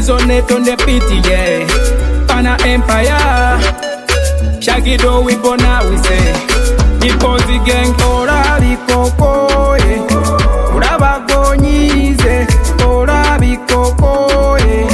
on it on the pity, yeah. Pana Empire. Shaggy do we bona we say. Because the gang ora bikoko, eh. Ora bagonize, ora bikoko, eh.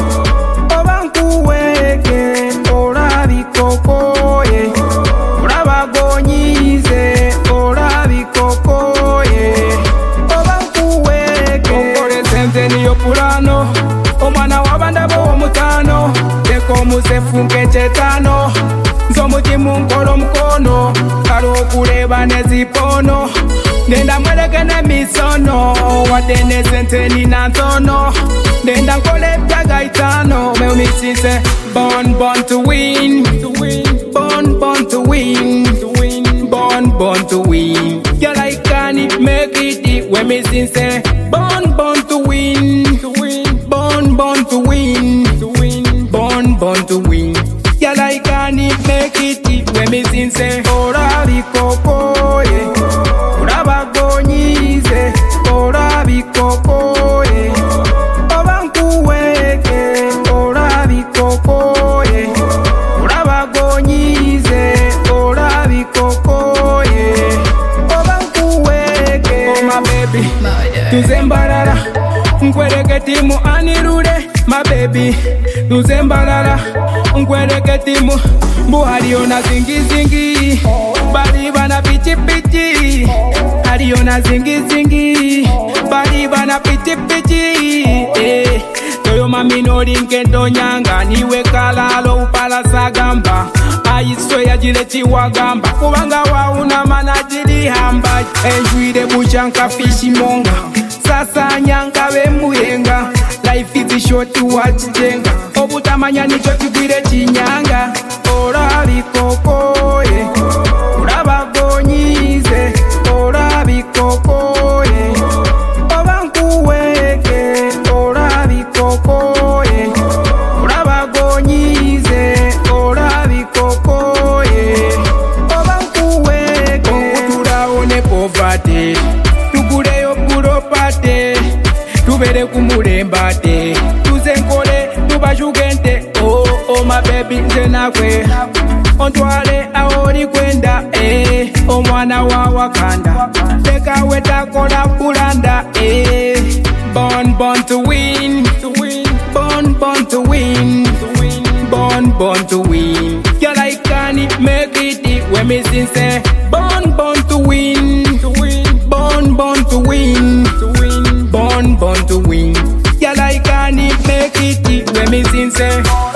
Obanku weke, ora bikoko, eh. Ora bagonize, ora bikoko, eh. Obanku weke. Ongore senteni yopulano. Omwana wabanda bo mutano. Teko musefunke chetano. Nzomuti munkolo mkono. Karo kuleba nezipono. Nenda mweleke ne misono. Watene senteni nantono. Nenda nkole pyaga itano. Me umisise. Born to win. Born to win. Born to win. Girl I can't make it. When me sincere. Born to win. Born to win. Born to win. Girl I can't make it. When me sincere. Ora bikoko, eh. Ora bagonize. Ora bikoko, eh. Obanku weke. Ora bikoko, eh. Ora bagonize. Ora bikoko, eh. Obanku weke. Oh my baby. Tuzembarara. Nkweleke timu anirude. My baby. Tuzembarara. Nkweleke timu. Buhariona zingi zingi. Bali bana pichi pichi. Hariona zingi zingi. Bali bana pichi pichi. Eh. Toyo mami no rinkendo nyanga. Niwe kalalo upala sagamba. Ayiso ya jile chiwagamba. Kubanga wa una manajili hamba. Enjuide buchanka fishi monga. Sasa nyanga bemuyenga. Life is short to watch jenga. Obutamanya nicho kigwire chinyanga. Ora bikoko, eh. Ora bagonize. Ora bikoko, eh. Obanku weke. Ora bikoko, eh. Ora bagonize. Ora bikoko, eh. Obanku weke. Kongutura one poverty. Tugure yo pate. Tubere kumulembate. Tuzenkole tubashugente. Oh my baby nze nakwe. Ontwale aoli kwenda, eh. Omwana wa Wakanda. Teka weta kola kulanda, eh. Born to win. Born to win. Born to win. Girl I can't make it. When me sincere. Born to win. Born to win. Born to win. Girl I can't make it. When me sincere.